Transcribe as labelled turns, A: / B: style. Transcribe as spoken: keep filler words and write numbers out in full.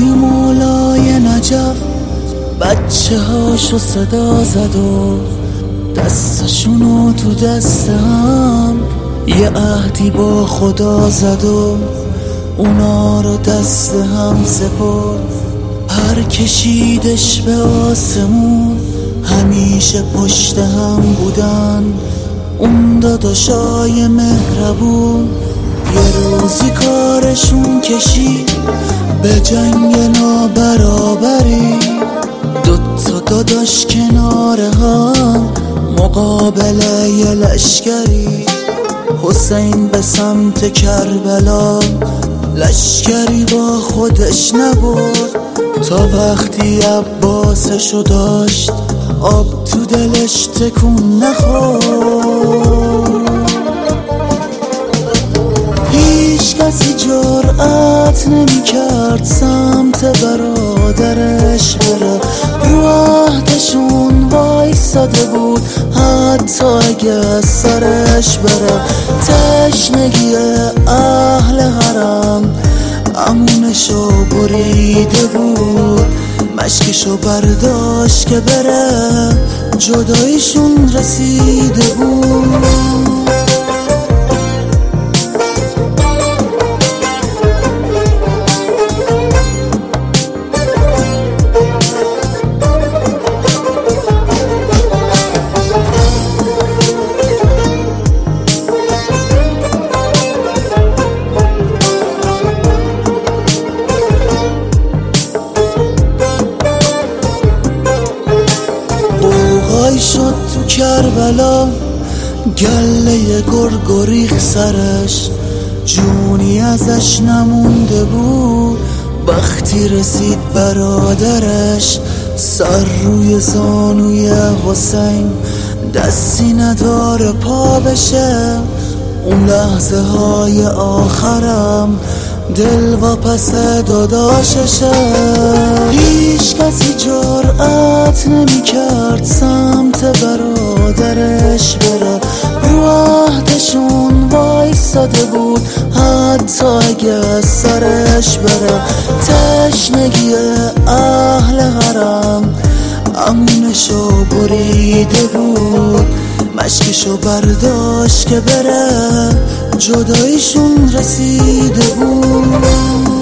A: مولای نجف بچه هاشو صدا زد و دستشونو تو دست هم یه عهدی با خدا زد و اونا رو دست هم سپرد. هر کشیدش به آسمون همیشه پشت هم بودن، اون داداشای مهربون یه روزی کارشون کشید به جنگ نابرابری. دوتا داداش کنار هم مقابل یه لشکری، حسین به سمت کربلا لشکری با خودش نبرد تا وقتی عباسشو داشت آب تو دلش تکون نخورد. هیچ کسی جرأت نمی کرد سمت برادرش بره، رو عهدشون وایساده بود حتی اگه از سرش بره. تشنگی اهل حرم امونشو بریده بود، مشکشو برداشت که بره جداییشون رسیده بود. شد تو کربلا گله گرگریخ سرش، جونی ازش نمونده بود. وقتی رسید برادرش سر روی زانوی حسین دستی نداره پا بشه، اون لحظه های آخرم دل و پس داداششه. هیچ کسی جرأت نمی کرد سمت برادرش بره، رو عهدشون وایساده بود حتی اگه از سرش بره. تشنگی اهل حرم امونشو بریده بود، مشکشو برداشت که بره جداییشون رسیده بود.